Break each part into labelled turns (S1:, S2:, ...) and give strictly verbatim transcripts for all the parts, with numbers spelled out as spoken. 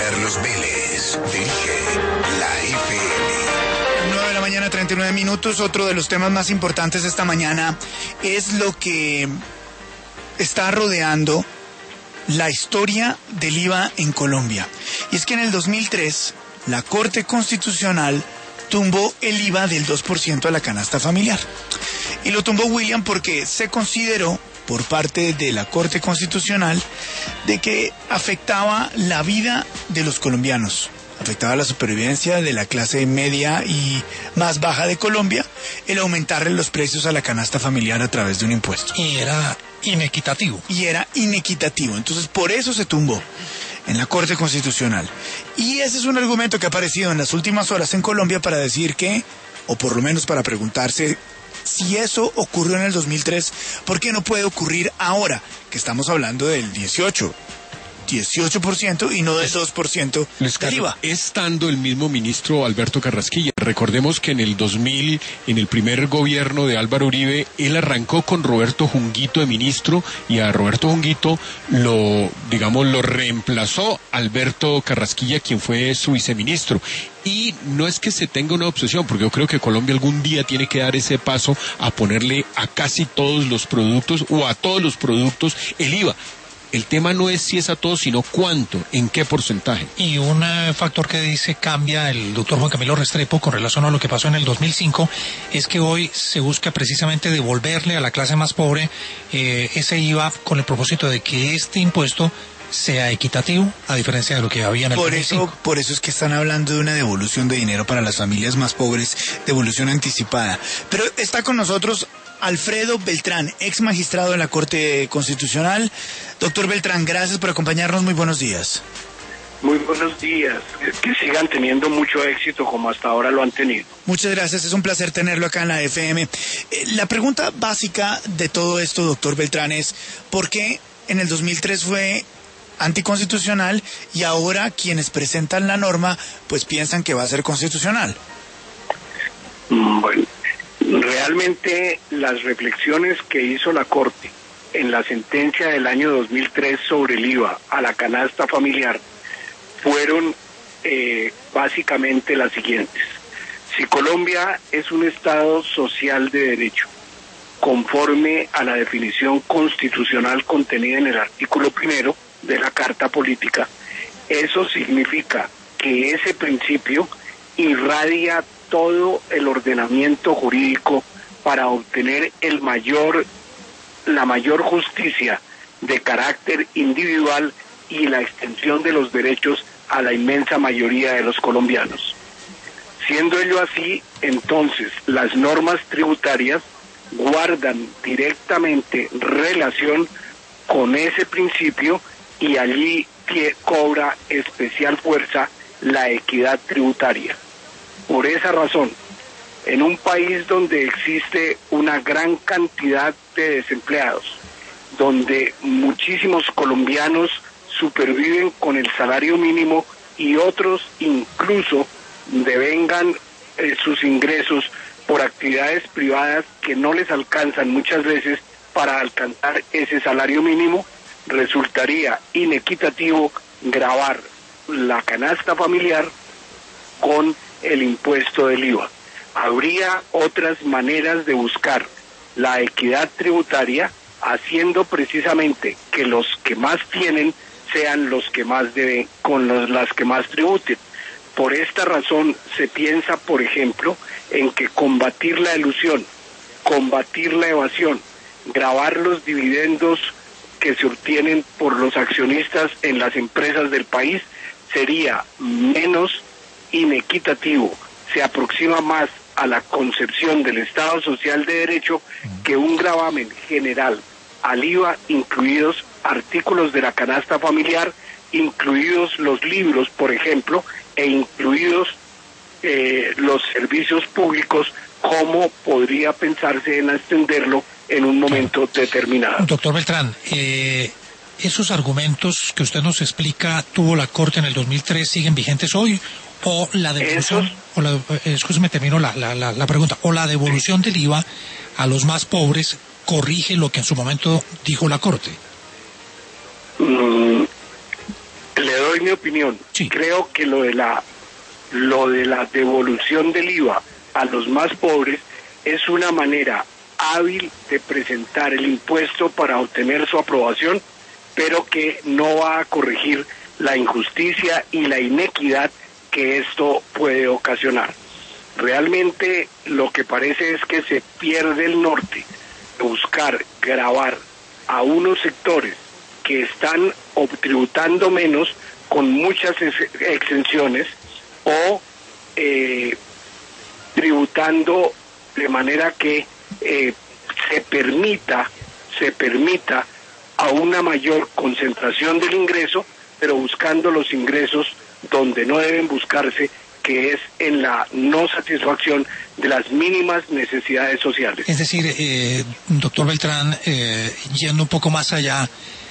S1: Carlos Vélez dirige la F M.
S2: nueve de la mañana, treinta y nueve minutos. Otro de los temas más importantes esta mañana es lo que está rodeando la historia del I V A en Colombia. Y es que en el dos mil tres la Corte Constitucional tumbó el I V A del dos por ciento a la canasta familiar. Y lo tumbó William porque se consideró por parte de la Corte Constitucional de que afectaba la vida de los colombianos, afectaba la supervivencia de la clase media y más baja de Colombia, el aumentarle los precios a la canasta familiar a través de un impuesto.
S3: Y era inequitativo.
S2: Y era inequitativo. Entonces, por eso se tumbó en la Corte Constitucional. Y ese es un argumento que ha aparecido en las últimas horas en Colombia para decir que, o por lo menos para preguntarse, si eso ocurrió en el dos mil tres, ¿por qué no puede ocurrir ahora? Que estamos hablando del dieciocho por ciento y no del dos por ciento del I V A.
S4: Estando el mismo ministro Alberto Carrasquilla. Recordemos que en el dos mil, en el primer gobierno de Álvaro Uribe, él arrancó con Roberto Junguito de ministro y a Roberto Junguito lo, digamos, lo reemplazó Alberto Carrasquilla, quien fue su viceministro. Y no es que se tenga una obsesión, porque yo creo que Colombia algún día tiene que dar ese paso a ponerle a casi todos los productos o a todos los productos el I V A. El tema no es si es a todos, sino cuánto, en qué porcentaje.
S3: Y un uh, factor que dice cambia el doctor Juan Camilo Restrepo con relación a lo que pasó en el dos mil cinco es que hoy se busca precisamente devolverle a la clase más pobre eh, ese I V A con el propósito de que este impuesto sea equitativo, a diferencia de lo que había en el
S2: por
S3: dos mil cinco.
S2: eso, por eso es que están hablando de una devolución de dinero para las familias más pobres, devolución anticipada. Pero está con nosotros Alfredo Beltrán, ex magistrado de la Corte Constitucional. Doctor Beltrán, gracias por acompañarnos, muy buenos días.
S5: Muy buenos días, que sigan teniendo mucho éxito como hasta ahora lo han tenido.
S2: Muchas gracias, es un placer tenerlo acá en la F M. Eh, la pregunta básica de todo esto, doctor Beltrán, es ¿por qué en el dos mil tres fue anticonstitucional y ahora quienes presentan la norma pues piensan que va a ser constitucional?
S5: Bueno, realmente las reflexiones que hizo la Corte en la sentencia del año dos mil tres sobre el I V A a la canasta familiar fueron eh, básicamente las siguientes. Si Colombia es un Estado social de derecho, conforme a la definición constitucional contenida en el artículo primero de la Carta Política, eso significa que ese principio irradia todo el ordenamiento jurídico para obtener el mayor, la mayor justicia de carácter individual y la extensión de los derechos a la inmensa mayoría de los colombianos. Siendo ello así, entonces las normas tributarias guardan directamente relación con ese principio y allí cobra especial fuerza la equidad tributaria. Por esa razón, en un país donde existe una gran cantidad de desempleados, donde muchísimos colombianos superviven con el salario mínimo y otros incluso devengan eh, sus ingresos por actividades privadas que no les alcanzan muchas veces para alcanzar ese salario mínimo, resultaría inequitativo gravar la canasta familiar con el impuesto del I V A. Habría otras maneras de buscar la equidad tributaria, haciendo precisamente que los que más tienen sean los que más deben, con los, las que más tributen. Por esta razón se piensa, por ejemplo, en que combatir la elusión, combatir la evasión, gravar los dividendos que se obtienen por los accionistas en las empresas del país sería menos inequitativo, se aproxima más a la concepción del Estado Social de Derecho que un gravamen general al I V A, incluidos artículos de la canasta familiar, incluidos los libros, por ejemplo, e incluidos eh, los servicios públicos, como podría pensarse en extenderlo en un momento determinado.
S3: Doctor Beltrán, eh, esos argumentos que usted nos explica tuvo la Corte en el dos mil tres, ¿siguen vigentes hoy? ¿O la devolución, Esos... o la, escúcheme, termino la, la, la, la pregunta, o la devolución del I V A a los más pobres corrige lo que en su momento dijo la Corte?
S5: Mm, le doy mi opinión.
S3: Sí.
S5: Creo que lo de la lo de la devolución del I V A a los más pobres es una manera hábil de presentar el impuesto para obtener su aprobación, pero que no va a corregir la injusticia y la inequidad que esto puede ocasionar. Realmente lo que parece es que se pierde el norte de buscar gravar a unos sectores que están tributando menos con muchas ex- exenciones o eh, tributando de manera que eh, se permita se permita a una mayor concentración del ingreso, pero buscando los ingresos donde no deben buscarse, que es en la no satisfacción de las mínimas necesidades sociales.
S3: Es decir, eh, doctor Beltrán, eh, yendo un poco más allá,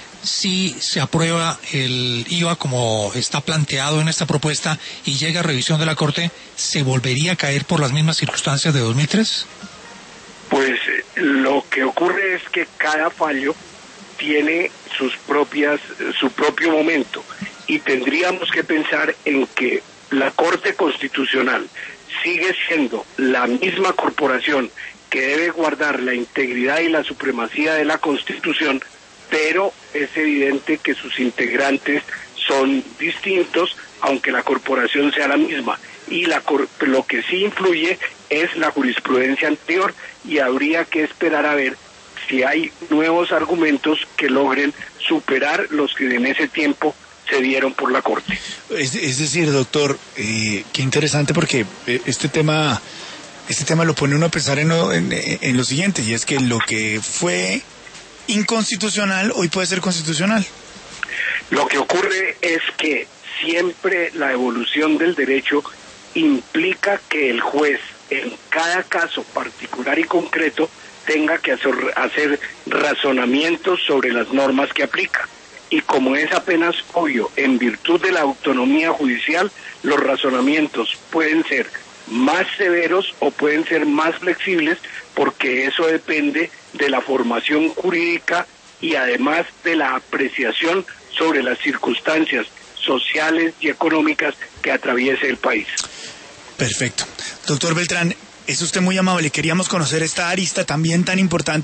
S3: si se aprueba el I V A como está planteado en esta propuesta y llega a revisión de la Corte, ¿se volvería a caer por las mismas circunstancias de dos mil tres?
S5: Pues eh, lo que ocurre es que cada fallo tiene sus propias, su propio momento, y tendríamos que pensar en que la Corte Constitucional sigue siendo la misma corporación que debe guardar la integridad y la supremacía de la Constitución, pero es evidente que sus integrantes son distintos, aunque la corporación sea la misma. Y la, lo que sí influye es la jurisprudencia anterior, y habría que esperar a ver si hay nuevos argumentos que logren superar los que en ese tiempo se dieron por la Corte.
S2: Es, es decir, doctor, eh, qué interesante, porque eh, este tema este tema lo pone uno a pensar en lo, en, en lo siguiente, y es que lo que fue inconstitucional hoy puede ser constitucional.
S5: Lo que ocurre es que siempre la evolución del derecho implica que el juez en cada caso particular y concreto tenga que hacer, hacer razonamientos sobre las normas que aplica. Y como es apenas obvio, en virtud de la autonomía judicial, los razonamientos pueden ser más severos o pueden ser más flexibles, porque eso depende de la formación jurídica y además de la apreciación sobre las circunstancias sociales y económicas que atraviese el país.
S2: Perfecto. Doctor Beltrán, es usted muy amable. Queríamos conocer esta arista también tan importante